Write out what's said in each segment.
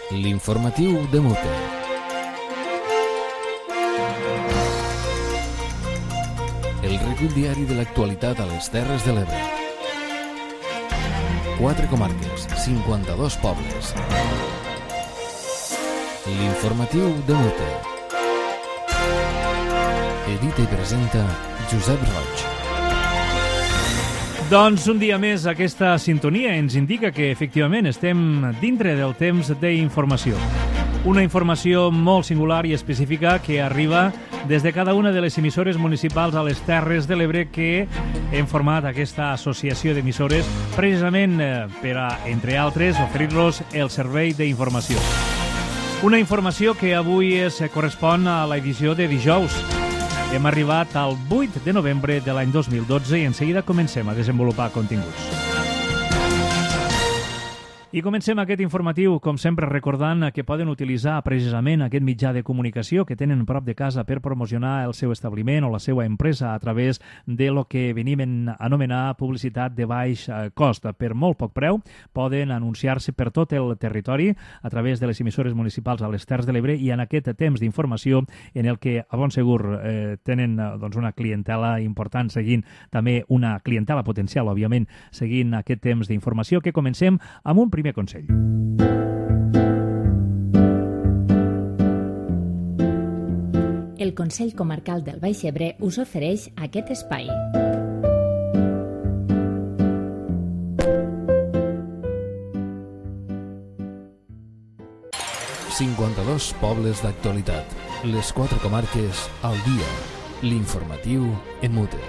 L'informatiu de Mute. El recull diari de l'actualitat a les Terres de l'Ebre. 4 comarques, 52 pobles. L'informatiu de Mute. Edita i presenta Josep Roig. Doncs un dia més aquesta sintonia ens indica que efectivament estem dintre del temps d'informació. Una informació molt singular i específica que arriba des de cada una de les emissores municipals a les Terres de l'Ebre que hem format aquesta associació d'emissores precisament per a, entre altres, oferir-los el servei d'informació. Una informació que avui correspon a l'edició de dijous. Hem arribat al 8 de novembre de l'any 2012 i en seguida comencem a desenvolupar continguts. I comencem aquest informatiu, com sempre, recordant que poden utilitzar precisament aquest mitjà de comunicació que tenen prop de casa per promocionar el seu establiment o la seva empresa a través de lo que venim a anomenar publicitat de baix cost. Per molt poc preu poden anunciar-se per tot el territori a través de les emissores municipals a les Terres de l'Ebre i en aquest temps d'informació en el que, a bon segur, tenen una clientela important seguint, també una clientela potencial, òbviament, seguint aquest temps d'informació que comencem amb un primer consell. El Consell Comarcal del Baix Ebre us ofereix aquest espai. «52 pobles d'actualitat. Les 4 comarques al dia. L'informatiu en Mute».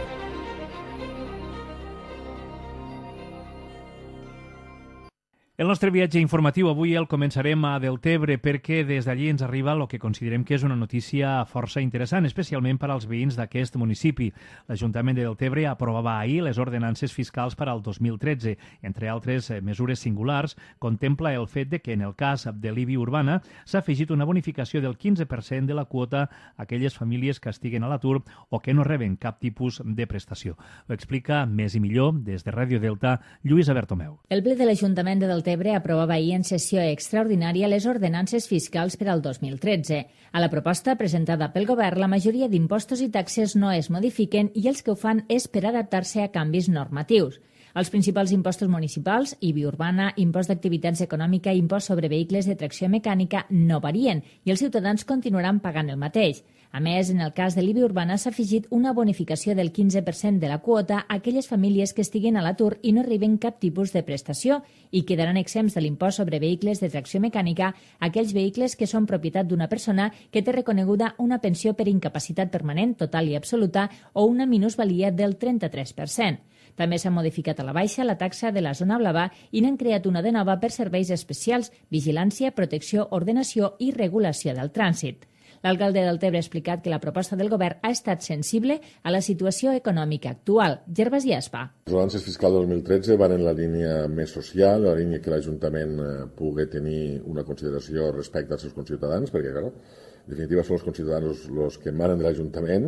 El nostre viatge informatiu avui el començarem a Deltebre perquè des d'allí ens arriba el que considerem que és una notícia força interessant, especialment per als veïns d'aquest municipi. L'Ajuntament de Deltebre aprovava ahir les ordenances fiscals per al 2013. Entre altres mesures singulars, contempla el fet de que en el cas de l'IBI urbana s'ha afegit una bonificació del 15% de la quota a aquelles famílies que estiguen a l'atur o que no reben cap tipus de prestació. Ho explica més i millor des de Ràdio Delta, Lluïsa Bertomeu. El ple de l'Ajuntament de Deltebre aprovava ahir en sessió extraordinària les ordenances fiscals per al 2013. A la proposta presentada pel govern, la majoria d'impostos i taxes no es modifiquen i els que ho fan és per adaptar-se a canvis normatius. Els principals impostos municipals, IBI urbana, impost d'activitats econòmica i impost sobre vehicles de tracció mecànica no varien i els ciutadans continuaran pagant el mateix. A més, en el cas de l'IBI urbana s'ha afegit una bonificació del 15% de la quota a aquelles famílies que estiguen a l'atur i no reben cap tipus de prestació i quedaran exempts de l'impost sobre vehicles de tracció mecànica aquells vehicles que són propietat d'una persona que té reconeguda una pensió per incapacitat permanent, total i absoluta o una minusvalia del 33%. També s'ha modificat a la baixa la taxa de la zona blava i n'han creat una de nova per serveis especials, vigilància, protecció, ordenació i regulació del trànsit. L'alcalde de Deltebre ha explicat que la proposta del govern ha estat sensible a la situació econòmica actual. Gervas Llespa. Les ordenances fiscals del 2013 van en la línia més social, la línia que l'Ajuntament pugui tenir una consideració respecte als seus conciutadans, perquè, clar, en definitiva, són els conciutadans els que emanen de l'Ajuntament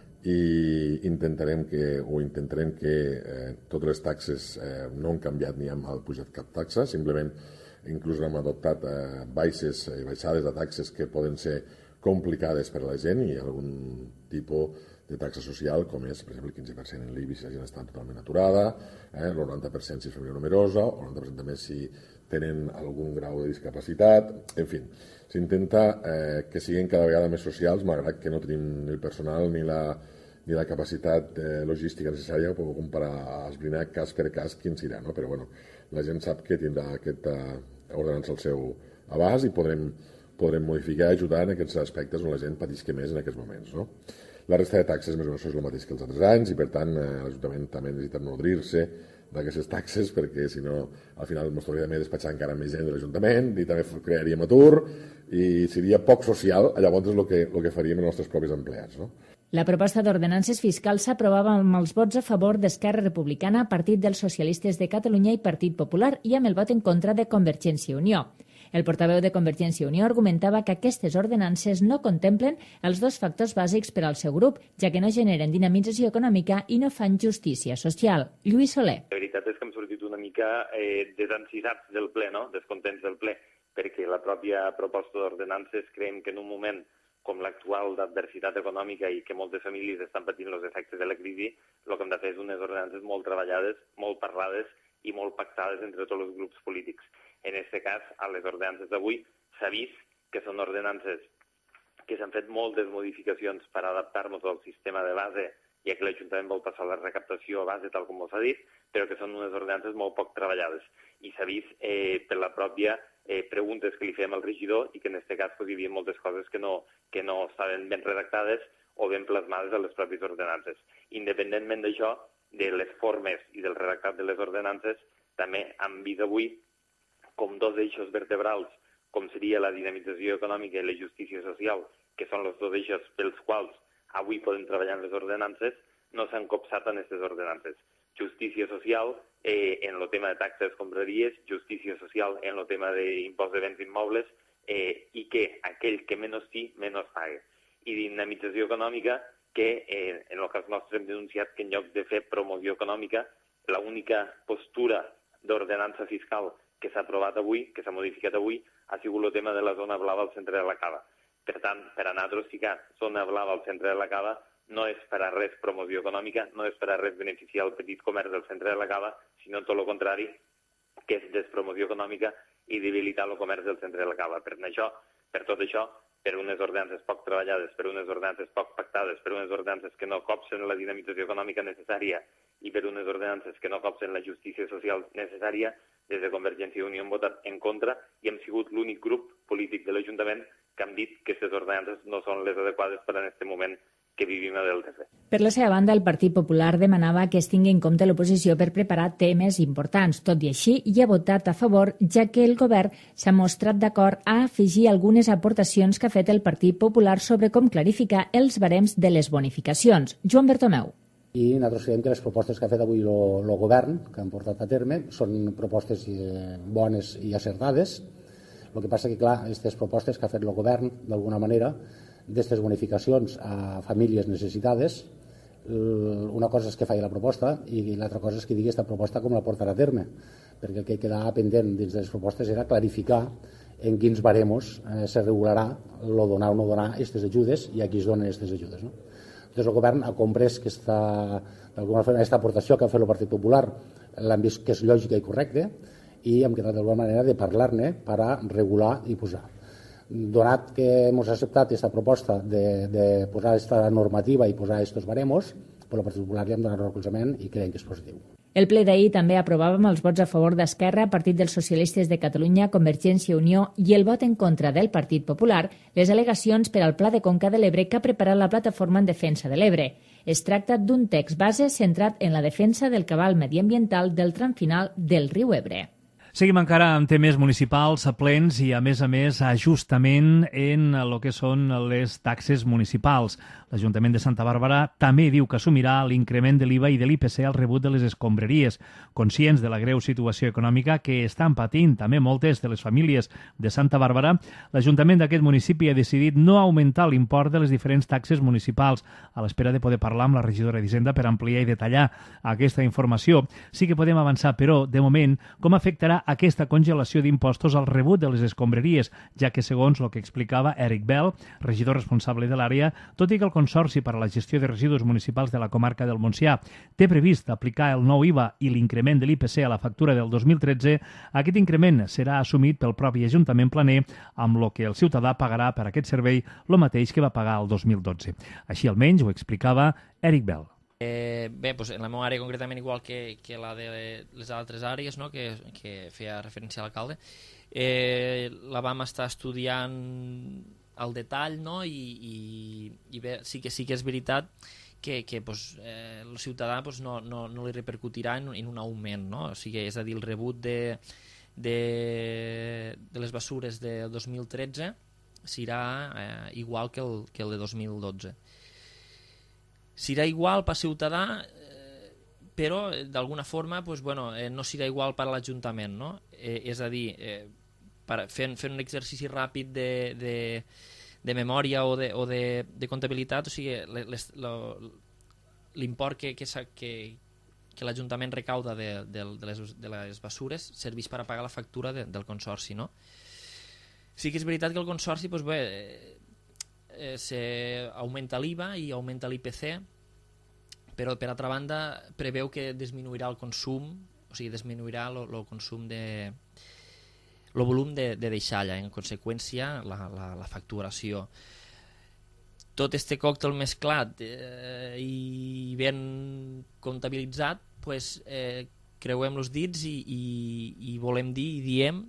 i intentarem que totes les taxes no han canviat ni han pujat cap taxa, simplement inclús hem adoptat baixades de taxes que poden ser complicades per a la gent i algun tipus de taxa social, com és, per exemple, el 15% en l'IBI si la gent està totalment aturada, el 90% si és família numerosa, o el 90% també si tenen algun grau de discapacitat, en fi. S'intenta que siguin cada vegada més socials, malgrat que no tenim ni el personal ni la capacitat logística necessària per esbrinar cas per cas quin serà, no? Però bueno, la gent sap que tindrà aquesta ordenança al seu abast i podrem modificar i ajudar en aquests aspectes on la gent patisca més en aquests moments, no? La resta de taxes més o menys és el mateix que els altres anys i, per tant, l'Ajuntament també necessita nodrir-se d'aquestes taxes perquè, si no, al final ens hauria de despatxar encara més gent de l'Ajuntament i també crearíem atur i seria poc social, llavors és el que faríem els nostres propis empleats, no? La proposta d'ordenances fiscals s'aprovava amb els vots a favor d'Esquerra Republicana, Partit dels Socialistes de Catalunya i Partit Popular i amb el vot en contra de Convergència i Unió. El portaveu de Convergència i Unió argumentava que aquestes ordenances no contemplen els dos factors bàsics per al seu grup, ja que no generen dinamització econòmica i no fan justícia social. Lluís Soler. La veritat és que hem sortit una mica desencisats del ple, no? Descontents del ple. perquè la pròpia proposta d'ordenances creiem que en un moment com l'actual d'adversitat econòmica i que moltes famílies estan patint els efectes de la crisi, el que hem de fer és unes ordenances molt treballades, molt parlades i molt pactades entre tots els grups polítics. En aquest cas, a les ordenances d'avui s'ha vist que són ordenances que s'han fet moltes modificacions per adaptar-nos al sistema de base, ja que l'Ajuntament vol passar la recaptació a base, tal com s'ha dit, però que són unes ordenances molt poc treballades. I s'ha vist per la pròpia preguntes que li fèiem al regidor i que en aquest cas hi havia moltes coses que no estaven ben redactades o ben plasmades a les pròpies ordenances. Independentment d'això, de les formes i del redactat de les ordenances, també hem vist avui com dos eixos vertebrals, com seria la dinamització econòmica i la justícia social, que són els dos eixos pels quals avui podem treballar en les ordenances, no s'han copsat en aquestes ordenances. Justícia social en el tema de taxes escombraries, justícia social en el tema d'impost de béns immobles i que aquell que menys té, menys paga. I dinamització econòmica que en el cas nostre hem denunciat que en lloc de fer promoció econòmica, l'única postura d'ordenança fiscal que s'ha aprovat avui, que s'ha modificat avui, ha sigut el tema de la zona blava al centre de la Cava. Per tant, per a nosaltres ficar zona blava al centre de la Cava no és per a res promoció econòmica, no és per a res beneficiar el petit comerç del centre de la Cava, sinó tot el contrari, que és despromoció econòmica i debilitar el comerç del centre de la Cava. Per tot això, per unes ordenances poc treballades, per unes ordenances poc pactades, per unes ordenances que no copsen la dinamització econòmica necessària i per unes ordenances que no copsen la justícia social necessària, des de Convergència i Unió hem votat en contra i hem sigut l'únic grup polític de l'Ajuntament que hem dit que aquestes ordenances no són les adequades per en aquest moment que vivim a Deltebre. Per la seva banda, el Partit Popular demanava que es tingui en compte l'oposició per preparar temes importants. Tot i així, hi ha votat a favor, ja que el govern s'ha mostrat d'acord a afegir algunes aportacions que ha fet el Partit Popular sobre com clarificar els barems de les bonificacions. Joan Bertomeu. I nosaltres creiem que les propostes que ha fet avui el govern, que han portat a terme, són propostes bones i acertades. El que passa que, clar, aquestes propostes que ha fet el govern, d'alguna manera, d'aquestes bonificacions a famílies necessitades, una cosa és que faci la proposta i l'altra cosa és que digui aquesta proposta com la portarà a terme, perquè el que quedava pendent dins de les propostes era clarificar en quins baremos se regularà el donar o no donar aquestes ajudes i a qui es donen aquestes ajudes. No? Entonces el govern ha comprès aquesta aportació que ha fet el Partit Popular, l'han vist que és lògica i correcta i hem quedat d'alguna manera de parlar-ne per a regular i posar. Donat que hem acceptat aquesta proposta de posar aquesta normativa i posar aquests baremos, el Partit Popular li hem donat recolzament i creiem que és positiu. El ple d'ahir també aprovava amb els vots a favor d'Esquerra, Partit dels Socialistes de Catalunya, Convergència i Unió i el vot en contra del Partit Popular les al·legacions per al Pla de Conca de l'Ebre que ha preparat la Plataforma en Defensa de l'Ebre. Es tracta d'un text base centrat en la defensa del cabal mediambiental del tram final del riu Ebre. Seguim encara amb temes municipals, plens i, a més, ajustament en el que són les taxes municipals. L'Ajuntament de Santa Bàrbara també diu que assumirà l'increment de l'IVA i de l'IPC al rebut de les escombraries, conscients de la greu situació econòmica que estan patint també moltes de les famílies de Santa Bàrbara. L'Ajuntament d'aquest municipi ha decidit no augmentar l'import de les diferents taxes municipals, a l'espera de poder parlar amb la regidora d'Hisenda per ampliar i detallar aquesta informació. Sí que podem avançar, però, de moment, com afectarà aquesta congelació d'impostos al rebut de les escombraries, ja que, segons el que explicava Eric Bell, regidor responsable de l'àrea, tot i que el Consorci per a la Gestió de Residus Municipals de la comarca del Montsià té previst aplicar el nou IVA i l'increment de l'IPC a la factura del 2013, aquest increment serà assumit pel propi Ajuntament planer, amb el que el ciutadà pagarà per aquest servei el mateix que va pagar el 2012. Així almenys ho explicava Eric Bell. Bé, doncs en la meva àrea concretament, igual que la de les altres àrees, no? que feia referència a l'alcalde, la vam estar estudiant al detall, no? I bé, sí que és veritat que el ciutadà no li repercutirà en un augment, no? O sigui, és a dir, el rebut de les bessures de 2013 serà igual que el de 2012. Serà igual per ciutadà, però d'alguna forma no serà igual per a l'Ajuntament, no? És a dir, fent un exercici ràpid de memòria o de comptabilitat, o sigui, l'import que l'Ajuntament recauda de les bessures serveix per a pagar la factura del Consorci, no? Sí que és veritat que el Consorci augmenta l'IVA i augmenta l'IPC, però per altra banda preveu que disminuirà el consum, o sigui, disminuirà el consum el volum de deixalla, en conseqüència la facturació. Tot este còctel mesclat i ben comptabilitzat, creuem els dits i volem dir i diem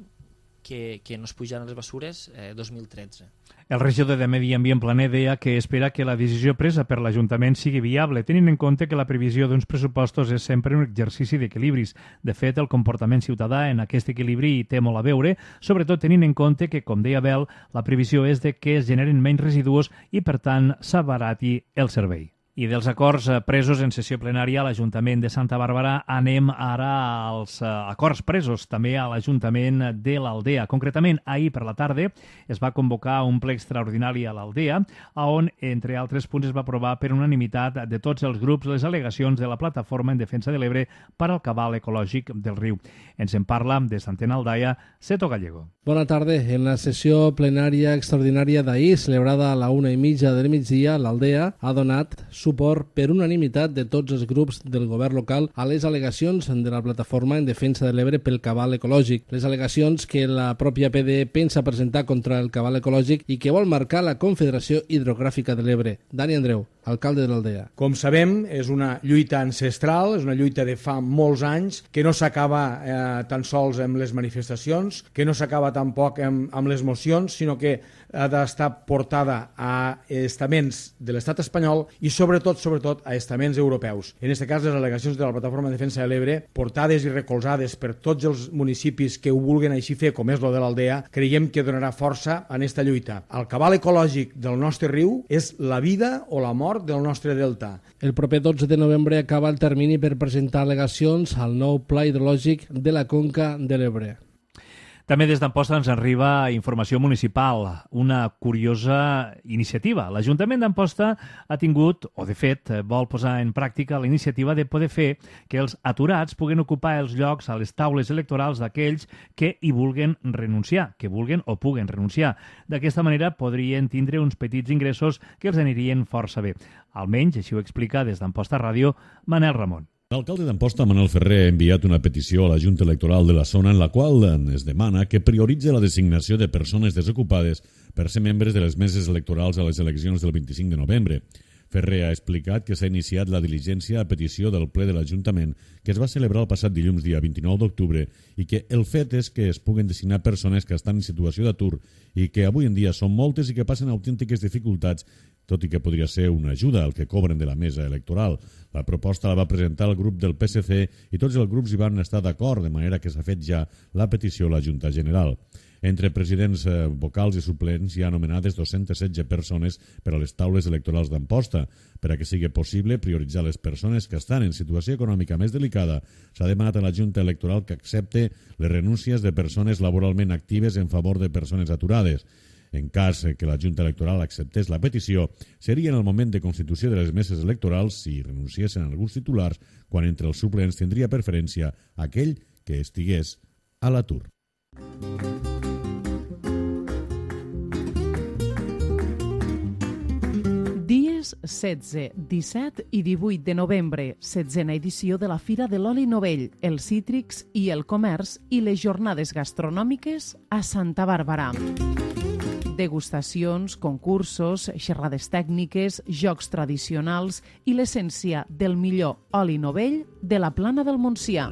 que no es pujaran les bessures 2013. El regidor de Medi Ambient Planer deia que espera que la decisió presa per l'Ajuntament sigui viable, tenint en compte que la previsió d'uns pressupostos és sempre un exercici d'equilibris. De fet, el comportament ciutadà en aquest equilibri hi té molt a veure, sobretot tenint en compte que, com deia Bel, la previsió és de que es generen menys residus i, per tant, s'abarati el servei. I dels acords presos en sessió plenària a l'Ajuntament de Santa Bàrbara anem ara als acords presos també a l'Ajuntament de l'Aldea. Concretament, ahir per la tarda es va convocar un ple extraordinari a l'Aldea on, entre altres punts, es va aprovar per unanimitat de tots els grups les al·legacions de la Plataforma en Defensa de l'Ebre per al cabal ecològic del riu. Ens en parla des d'Antena Aldaia, Seto Gallego. Bona tarda. En la sessió plenària extraordinària d'ahir, celebrada a la 1:30 del migdia, l'Aldea ha donat suport per unanimitat de tots els grups del govern local a les al·legacions de la Plataforma en Defensa de l'Ebre pel cabal ecològic. Les al·legacions que la pròpia PD pensa presentar contra el cabal ecològic i que vol marcar la Confederació Hidrogràfica de l'Ebre. Dani Andreu, alcalde de l'Aldea. Com sabem, és una lluita ancestral, és una lluita de fa molts anys, que no s'acaba tan sols amb les manifestacions, que no s'acaba tampoc amb les mocions, sinó que ha d'estar portada a estaments de l'estat espanyol i sobretot a estaments europeus. En aquest cas, les al·legacions de la Plataforma de Defensa de l'Ebre, portades i recolzades per tots els municipis que ho vulguin així fer, com és lo de l'Aldea, creiem que donarà força a aquesta lluita. El cabal ecològic del nostre riu és la vida o la mort del nostre delta. El proper 12 de novembre acaba el termini per presentar al·legacions al nou Pla Hidrològic de la Conca de l'Ebre. També des d'Amposta ens arriba informació municipal, una curiosa iniciativa. L'Ajuntament d'Amposta ha tingut, o de fet, vol posar en pràctica la iniciativa de poder fer que els aturats puguen ocupar els llocs a les taules electorals d'aquells que hi vulguen renunciar, que vulguen o puguen renunciar. D'aquesta manera podrien tindre uns petits ingressos que els anirien força bé. Almenys, així ho explica des d'Amposta Ràdio, Manel Ramon. L'alcalde d'Amposta, Manuel Ferrer, ha enviat una petició a la Junta Electoral de la zona en la qual es demana que prioritzi la designació de persones desocupades per ser membres de les meses electorals a les eleccions del 25 de novembre. Ferrer ha explicat que s'ha iniciat la diligència a petició del ple de l'Ajuntament que es va celebrar el passat dilluns dia 29 d'octubre i que el fet és que es puguen designar persones que estan en situació d'atur i que avui en dia són moltes i que passen autèntiques dificultats, tot i que podria ser una ajuda al que cobren de la mesa electoral. La proposta la va presentar el grup del PSC i tots els grups hi van estar d'acord, de manera que s'ha fet ja la petició a la Junta General. Entre presidents vocals i suplents hi ha anomenades 216 persones per a les taules electorals d'Amposta. Per a que sigui possible prioritzar les persones que estan en situació econòmica més delicada, s'ha demanat a la Junta Electoral que accepte les renúncies de persones laboralment actives en favor de persones aturades. En cas que la Junta Electoral acceptés la petició, seria en el moment de constitució de les meses electorals si renunciessin alguns titulars, quan entre els suplents tindria preferència aquell que estigués a l'atur. Dies 16, 17 i 18 de novembre, 16a edició de la Fira de l'Oli Novell, els cítrics i el comerç i les jornades gastronòmiques a Santa Bàrbara. Degustacions, concursos, xerrades tècniques, jocs tradicionals i l'essència del millor oli novell de la Plana del Montsià.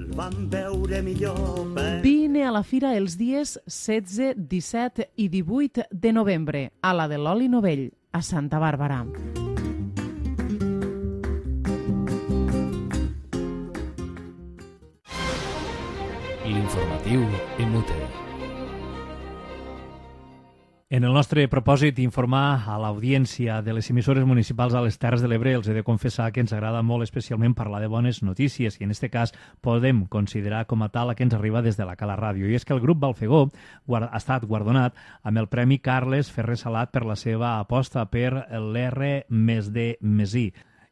Vine a la fira els dies 16, 17 i 18 de novembre a la de l'oli novell, a Santa Bàrbara. L'informatiu Inútil. En el nostre propòsit d'informar a l'audiència de les emissores municipals a les Terres de l'Ebre, els he de confessar que ens agrada molt especialment parlar de bones notícies i en aquest cas podem considerar com a tal la que ens arriba des de la Cala Ràdio. I és que el grup Balfegó ha estat guardonat amb el Premi Carles Ferrer Salat per la seva aposta per l'R+D+I.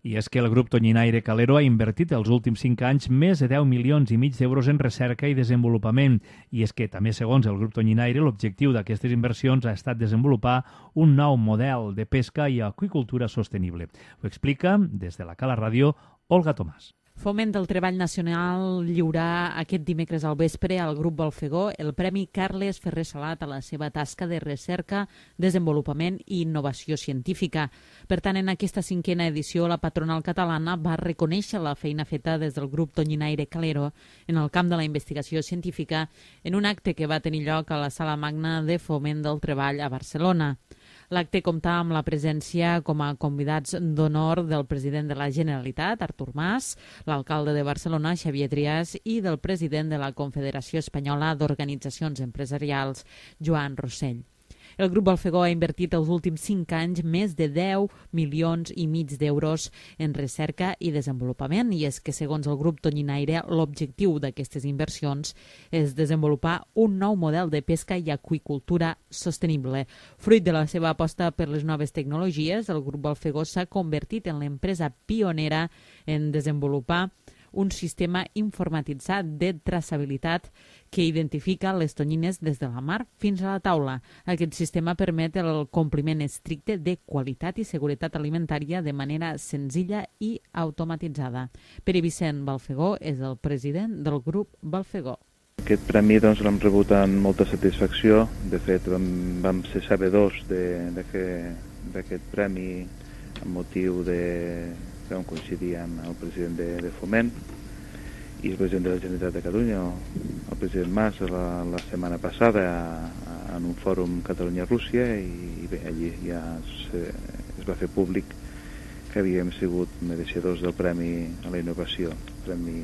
I és que el grup Tonyinaire Calero ha invertit els últims 5 anys més de 10 milions i mig d'euros en recerca i desenvolupament. I és que també, segons el grup Tonyinaire, l'objectiu d'aquestes inversions ha estat desenvolupar un nou model de pesca i aqüicultura sostenible. Ho explica, des de la Cala Ràdio, Olga Tomàs. Foment del Treball Nacional lliurà aquest dimecres al vespre al grup Balfegó el Premi Carles Ferrer Salat a la seva tasca de recerca, desenvolupament i innovació científica. Per tant, en aquesta 5a edició, la patronal catalana va reconèixer la feina feta des del grup Tonyinaire Calero en el camp de la investigació científica en un acte que va tenir lloc a la Sala Magna de Foment del Treball a Barcelona. L'acte comptà amb la presència com a convidats d'honor del president de la Generalitat, Artur Mas, l'alcalde de Barcelona, Xavier Trias, i del president de la Confederació Espanyola d'Organitzacions Empresarials, Joan Rossell. El grup Balfegó ha invertit els últims 5 anys més de 10 milions i mig d'euros en recerca i desenvolupament, i és que, segons el grup Tonyinaire, l'objectiu d'aquestes inversions és desenvolupar un nou model de pesca i aqüicultura sostenible. Fruit de la seva aposta per les noves tecnologies, el grup Balfegó s'ha convertit en l'empresa pionera en desenvolupar un sistema informatitzat de traçabilitat que identifica les tonyines des de la mar fins a la taula. Aquest sistema permet el compliment estricte de qualitat i seguretat alimentària de manera senzilla i automatitzada. Pere Vicent Balfegó és el president del grup Balfegó. Aquest premi l'hem rebut amb molta satisfacció. De fet, vam ser sabedors d'aquest premi amb motiu que vam coincidir amb el president de Foment i el president de la Generalitat de Catalunya, el president Mas, la setmana passada en un fòrum Catalunya-Rússia, i bé, allí ja es va fer públic que havíem sigut mereixedors del Premi a la Innovació, Premi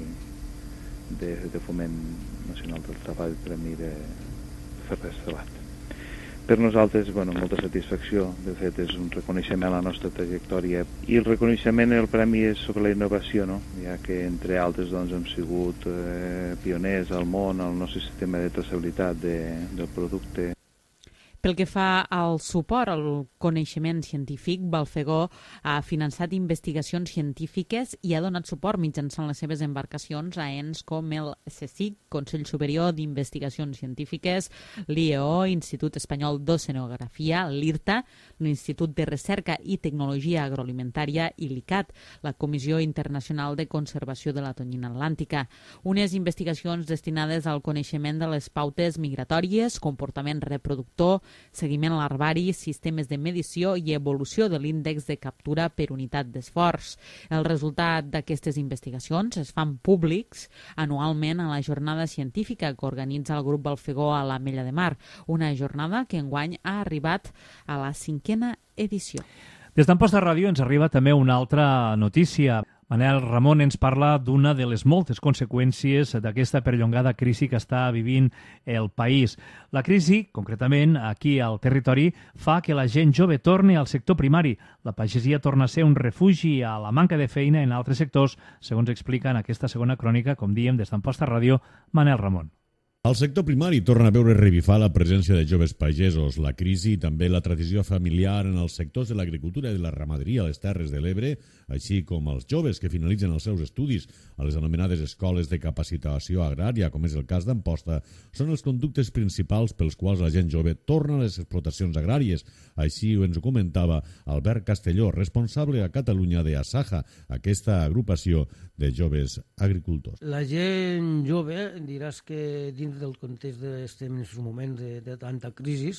de Foment Nacional del Treball, Premi de Ferrer Salat. Per nosaltres, molta satisfacció. De fet, és un reconeixement a la nostra trajectòria. I el reconeixement, el premi és sobre la innovació, no? Ja que, entre altres, hem sigut pioners al món, al nostre sistema de traçabilitat del producte. Pel que fa al suport al coneixement científic, Balfegó ha finançat investigacions científiques i ha donat suport mitjançant les seves embarcacions a ens com el CSIC, Consell Superior d'Investigacions Científiques, l'IEO, Institut Espanyol d'Oceanografia, l'IRTA, l'Institut de Recerca i Tecnologia Agroalimentària i l'ICAT, la Comissió Internacional de Conservació de la Tonyina Atlàntica. Unes investigacions destinades al coneixement de les pautes migratòries, comportament reproductor, seguiment larvari, sistemes de medició i evolució de l'índex de captura per unitat d'esforç. El resultat d'aquestes investigacions es fan públics anualment a la jornada científica que organitza el grup Balfegó a l'Ametlla de Mar, una jornada que enguany ha arribat a la 5a edició. Des d'Amposta Ràdio ens arriba també una altra notícia. Manel Ramon ens parla d'una de les moltes conseqüències d'aquesta perllongada crisi que està vivint el país. La crisi, concretament aquí al territori, fa que la gent jove torni al sector primari. La pagesia torna a ser un refugi a la manca de feina en altres sectors, segons explica en aquesta segona crònica, com diem, des d'Amposta Ràdio, Manel Ramon. El sector primari torna a veure revifar la presència de joves pagesos. La crisi i també la tradició familiar en els sectors de l'agricultura i de la ramaderia a les Terres de l'Ebre, així com els joves que finalitzen els seus estudis a les anomenades escoles de capacitació agrària, com és el cas d'Amposta, són els conductes principals pels quals la gent jove torna a les explotacions agràries. Així ens ho comentava Albert Castelló, responsable a Catalunya de Asaja, aquesta agrupació de joves agricultors. La gent jove, diràs que dins del context d'estem en un moment de tanta crisi,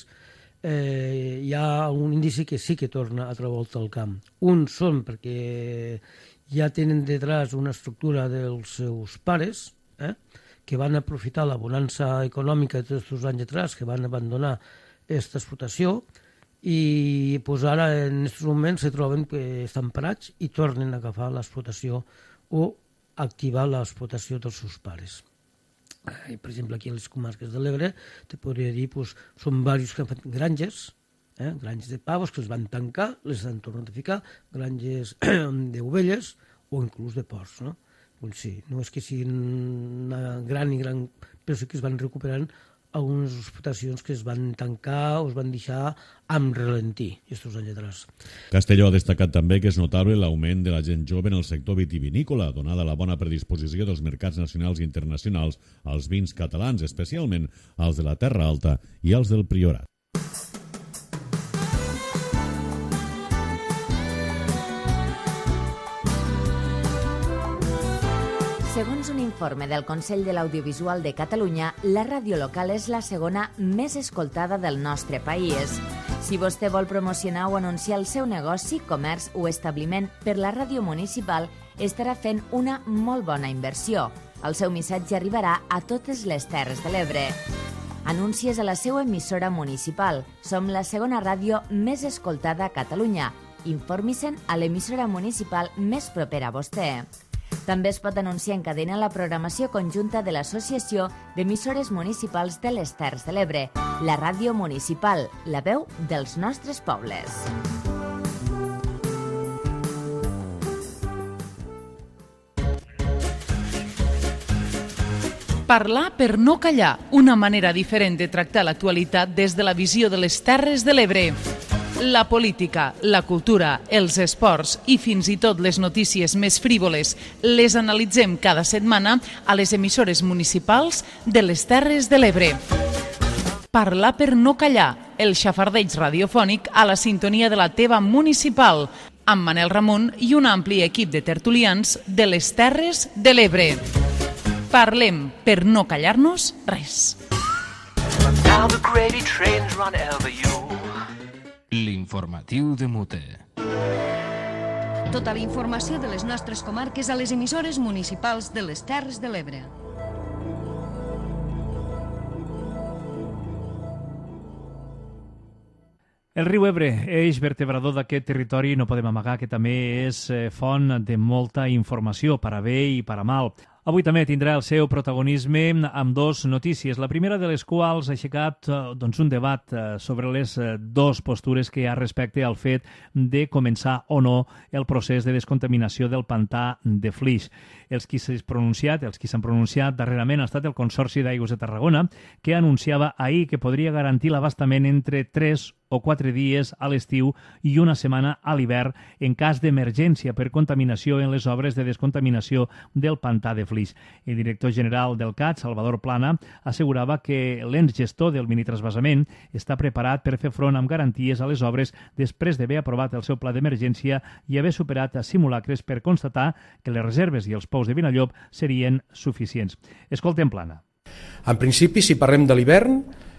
hi ha un indici que sí que torna a treure el camp. Uns són perquè ja tenen detrás una estructura dels seus pares, que van aprofitar la bonança econòmica de tots els anys atrás, que van abandonar aquesta explotació, i pues ara en aquests moments se troben que estan parats i tornen a agafar l'explotació o activar l'explotació dels seus pares. Per exemple, aquí a les comarques de l'Ebre, te podria dir, són diversos que han fet granges, granges de pavos que els van tancar, les han tornat a ficar, granges d'ovelles o inclús de porcs, no és que siguin una gran, però sí que es van recuperant algunes explotacions que es van tancar o es van deixar amb ralentí aquests anys atrás. Castelló ha destacat també que és notable l'augment de la gent jove en el sector vitivinícola, donada la bona predisposició dels mercats nacionals i internacionals als vins catalans, especialment als de la Terra Alta i als del Priorat. Segons un informe del Consell de l'Audiovisual de Catalunya, la ràdio local és la segona més escoltada del nostre país. Si vostè vol promocionar o anunciar el seu negoci, comerç o establiment per la ràdio municipal, estarà fent una molt bona inversió. El seu missatge arribarà a totes les Terres de l'Ebre. Anuncies a la seva emissora municipal. Som la segona ràdio més escoltada a Catalunya. Informi-se'n a l'emissora municipal més propera a vostè. També es pot anunciar en cadena la programació conjunta de l'Associació d'Emissores Municipals de les Terres de l'Ebre, la ràdio municipal, la veu dels nostres pobles. Parlar per no callar, una manera diferent de tractar l'actualitat des de la visió de les Terres de l'Ebre. La política, la cultura, els esports i fins i tot les notícies més frívoles les analitzem cada setmana a les emissores municipals de les Terres de l'Ebre. Parlar per no callar, el xafardeig radiofònic a la sintonia de la teva municipal, amb Manel Ramon i un ampli equip de tertulians de les Terres de l'Ebre. Parlem per no callar-nos res. L'informatiu de Mute. Tota la informació de les nostres comarques a les emissores municipals de les Terres de l'Ebre. El riu Ebre, eix vertebrador d'aquest territori, no podem amagar que també és font de molta informació, per a bé i per a mal. Avui també tindrà el seu protagonisme amb dos notícies, la primera de les quals ha aixecat un debat sobre les dues postures que hi ha respecte al fet de començar o no el procés de descontaminació del pantà de Flix. Els qui s'han pronunciat darrerament ha estat el Consorci d'Aigües de Tarragona, que anunciava ahir que podria garantir l'abastament entre 3 o 4 dies a l'estiu i una setmana a l'hivern en cas d'emergència per contaminació en les obres de descontaminació del pantà de Flix. El director general del CAT, Salvador Plana, assegurava que l'ens gestor del minitransvasament està preparat per fer front amb garanties a les obres després d'haver aprovat el seu pla d'emergència i haver superat simulacres per constatar que les reserves i els pous de Vinallop serien suficients. Escoltem Plana. En principi, si parlem de l'hivern,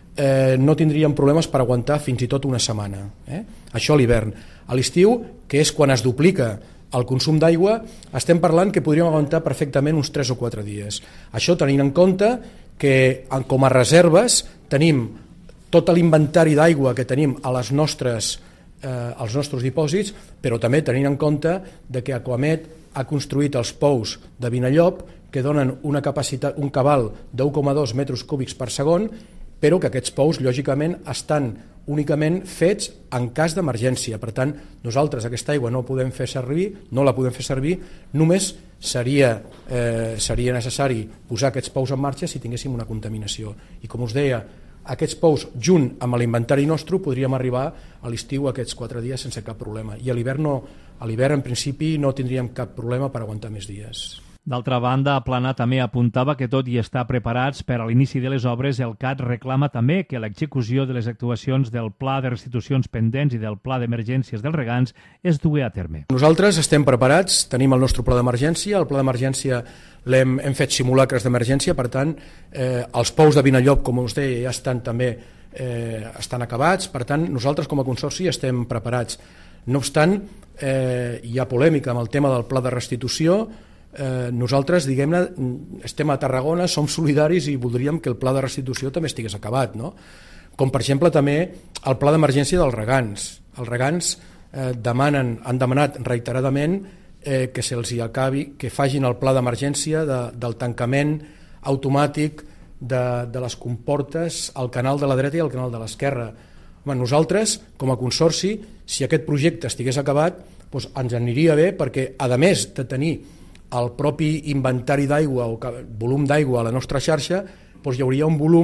no tindríem problemes per aguantar fins i tot una setmana. Això a l'hivern. A l'estiu, que és quan es duplica el consum d'aigua, estem parlant que podríem aguantar perfectament uns 3 o 4 dies. Això tenint en compte que com a reserves tenim tot l'inventari d'aigua que tenim als nostres dipòsits, però també tenint en compte que Aquamet ha construït els pous de Vinallop que donen una capacitat, un cabal de 1,2 metres cúbics per segon, però que aquests pous, lògicament, estan únicament fets en cas d'emergència. Per tant, nosaltres aquesta aigua no la podem fer servir, només seria necessari posar aquests pous en marxa si tinguéssim una contaminació. I com us deia, aquests pous, junt amb l'inventari nostre, podríem arribar a l'estiu aquests 4 dies sense cap problema. I a l'hivern, en principi, no tindríem cap problema per aguantar més dies. D'altra banda, Plana també apuntava que tot i estar preparats per a l'inici de les obres, el CAT reclama també que l'execució de les actuacions del Pla de Restitucions pendents i del Pla d'Emergències dels Regants es dugui a terme. Nosaltres estem preparats, tenim el nostre pla d'emergència, el pla d'emergència hem fet simulacres d'emergència, per tant, els pous de Vinallop, com us deia, ja estan també estan acabats, per tant, nosaltres com a consorci estem preparats. No obstant, hi ha polèmica amb el tema del pla de restitució. Nosaltres, diguem-ne, estem a Tarragona, som solidaris i voldríem que el pla de restitució també estigués acabat, no? Com per exemple també el pla d'emergència dels regants. Els regants han demanat reiteradament que se'ls acabi, que facin el pla d'emergència del tancament automàtic de les comportes al canal de la dreta i al canal de l'esquerra. Nosaltres, com a consorci, si aquest projecte estigués acabat, doncs ens aniria bé perquè, a més de tenir el propi inventari d'aigua o volum d'aigua a la nostra xarxa, doncs hi hauria un volum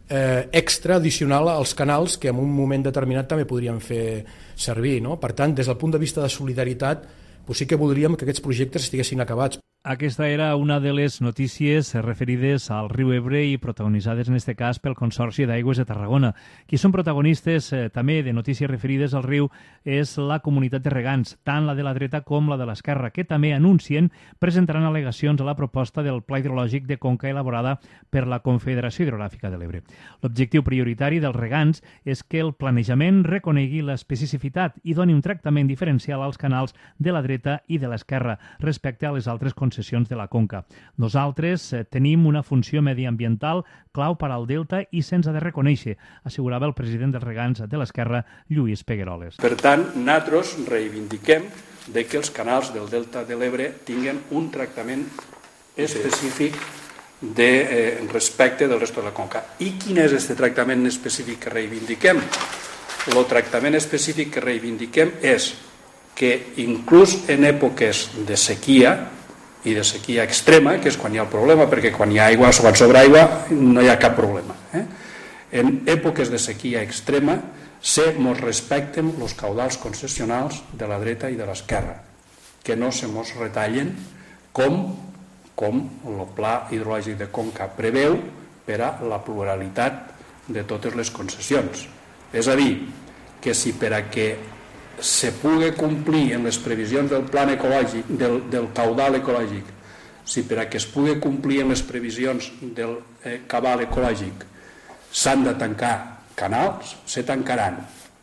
extra addicional als canals que en un moment determinat també podríem fer servir, no? Per tant, des del punt de vista de solidaritat, pues sí que voldríem que aquests projectes estiguessin acabats. Aquesta era una de les notícies referides al riu Ebre i protagonitzades en aquest cas pel Consorci d'Aigües de Tarragona. Qui són protagonistes també de notícies referides al riu és la comunitat de regants, tant la de la dreta com la de l'esquerra, que també anuncien presentaran al·legacions a la proposta del Pla Hidrològic de Conca elaborada per la Confederació Hidrogràfica de l'Ebre. L'objectiu prioritari dels regants és que el planejament reconegui l'especificitat i doni un tractament diferencial als canals de la dreta i de l'esquerra respecte a les altres concessions de la conca. Nosaltres tenim una funció mediambiental clau per al delta i se'ns ha de reconèixer, assegurava el president dels regants de l'esquerra, Lluís Pegueroles. Per tant, nosaltres reivindiquem de que els canals del delta de l'Ebre tinguen un tractament específic respecte del resto de la conca. I quin és aquest tractament específic que reivindiquem? El tractament específic que reivindiquem és que inclús en èpoques de sequia i de sequia extrema, que és quan hi ha el problema, perquè quan hi ha aigua o quan sobra aigua no hi ha cap problema. En èpoques de sequia extrema mos respecten els caudals concessionals de la dreta i de l'esquerra, que no se mos retallen com el Pla Hidrològic de Conca preveu per a la pluralitat de totes les concessions. És a dir, que si per a que se pugui complir en les previsions del plan ecològic, del caudal ecològic, si per a que es pugui complir en les previsions del cabal ecològic s'han de tancar canals, se tancaran.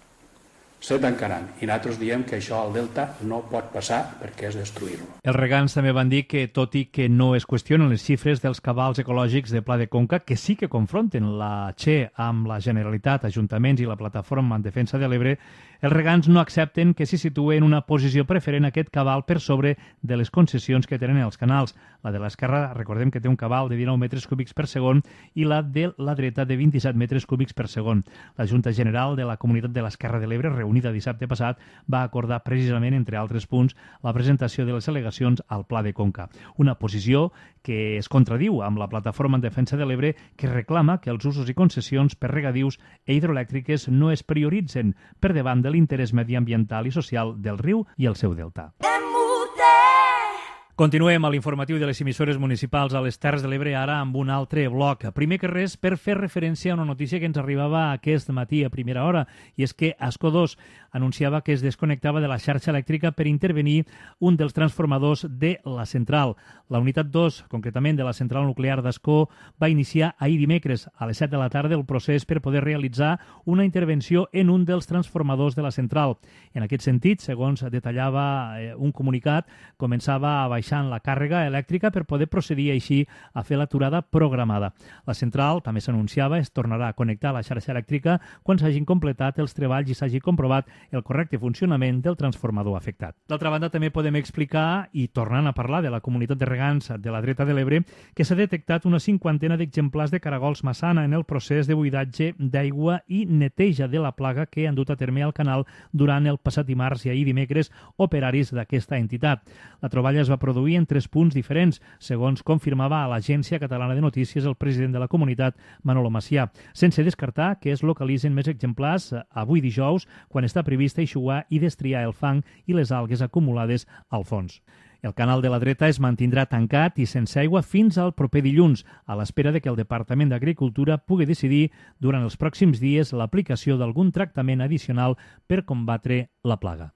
I nosaltres diem que això al delta no pot passar perquè és destruir-lo. Els regants també van dir que, tot i que no es qüestionen les xifres dels cabals ecològics de Pla de Conca, que sí que confronten la Che amb la Generalitat, Ajuntaments i la Plataforma en Defensa de l'Ebre, els regants no accepten que s'hi situï en una posició preferent aquest cabal per sobre de les concessions que tenen els canals. La de l'esquerra, recordem que té un cabal de 19 metres cúbics per segon i la de la dreta de 27 metres cúbics per segon. La Junta General de la Comunitat de l'Esquerra de l'Ebre, reunida dissabte passat, va acordar precisament, entre altres punts, la presentació de les al·legacions al Pla de Conca. Una posició que es contradiu amb la Plataforma en Defensa de l'Ebre, que reclama que els usos i concessions per regadius i hidroelèctriques no es prioritzen per davant de l'interès mediambiental i social del riu i el seu delta. Continuem a l'informatiu de les emissores municipals a les Terres de l'Ebre, ara amb un altre bloc. Primer que res, per fer referència a una notícia que ens arribava aquest matí a primera hora, i és que Ascó 2 anunciava que es desconnectava de la xarxa elèctrica per intervenir un dels transformadors de la central. La unitat 2, concretament de la central nuclear d'Ascó, va iniciar ahir dimecres a les 7 de la tarda el procés per poder realitzar una intervenció en un dels transformadors de la central. En aquest sentit, segons detallava un comunicat, començava a baixar la càrrega elèctrica per poder procedir així a fer l'aturada programada. La central, també s'anunciava, es tornarà a connectar a la xarxa elèctrica quan s'hagin completat els treballs i s'hagi comprovat el correcte funcionament del transformador afectat. D'altra banda, també podem explicar, i tornant a parlar de la comunitat de regants de la dreta de l'Ebre, que s'ha detectat una 50 d'exemplars de caragols massana en el procés de buidatge d'aigua i neteja de la plaga que han dut a terme al canal durant el passat dimarts i ahir dimecres operaris d'aquesta entitat. La troballa es va produir en 3 punts diferents, segons confirmava a l'Agència Catalana de Notícies el president de la comunitat, Manolo Macià, sense descartar que es localitzen més exemplars avui dijous, quan està prevista eixugar i destriar el fang i les algues acumulades al fons. El canal de la dreta es mantindrà tancat i sense aigua fins al proper dilluns, a l'espera de que el Departament d'Agricultura pugui decidir durant els pròxims dies l'aplicació d'algun tractament addicional per combatre la plaga.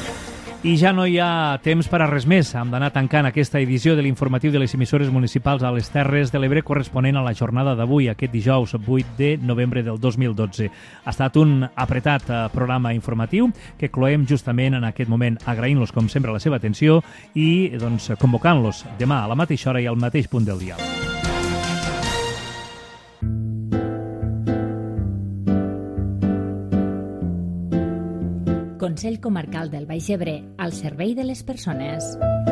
I ja no hi ha temps per a res més. Hem d'anar tancant aquesta edició de l'informatiu de les emissores municipals a les Terres de l'Ebre corresponent a la jornada d'avui, aquest dijous 8 de novembre del 2012. Ha estat un apretat programa informatiu que cloem justament en aquest moment, agraint-los com sempre la seva atenció i convocant-los demà a la mateixa hora i al mateix punt del dia. Consell Comarcal del Baix Ebre, al servei de les persones.